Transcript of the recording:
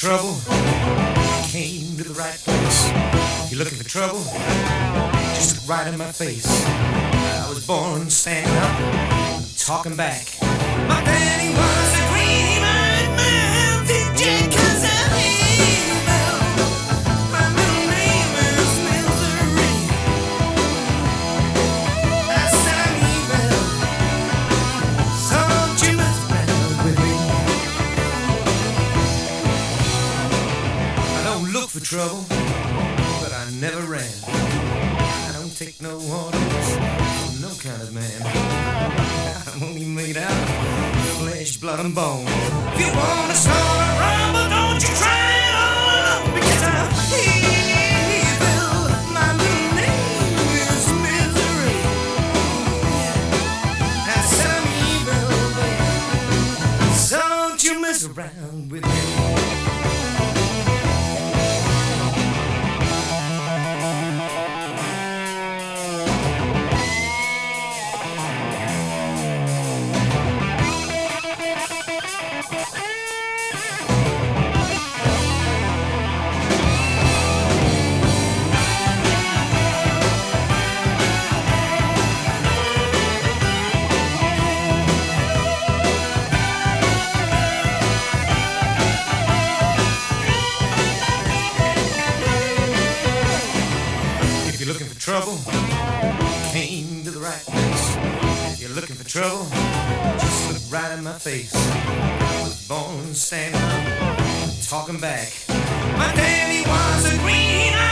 trouble, came to the right place. If you're looking for trouble, just look right in my face. I was born standing up, talking back. My daddy was a green-eyed mountain jack, 'cause I'm evil. My middle name is Misery. I said I'm evil, so don't you mess around with me. I don't look for trouble, but I never ran. I don't take no orders from no kind of man. I'm only made out of flesh, blood, and bone. If you wanna start a rumble, don't you try it all alone, because I'm evil. My middle name is Misery. I said I'm evil, so don't you mess around with me. If you're looking for trouble, came to the right place. If you're looking for trouble, just look right in my face. I was born standing up, talking back. My daddy was a green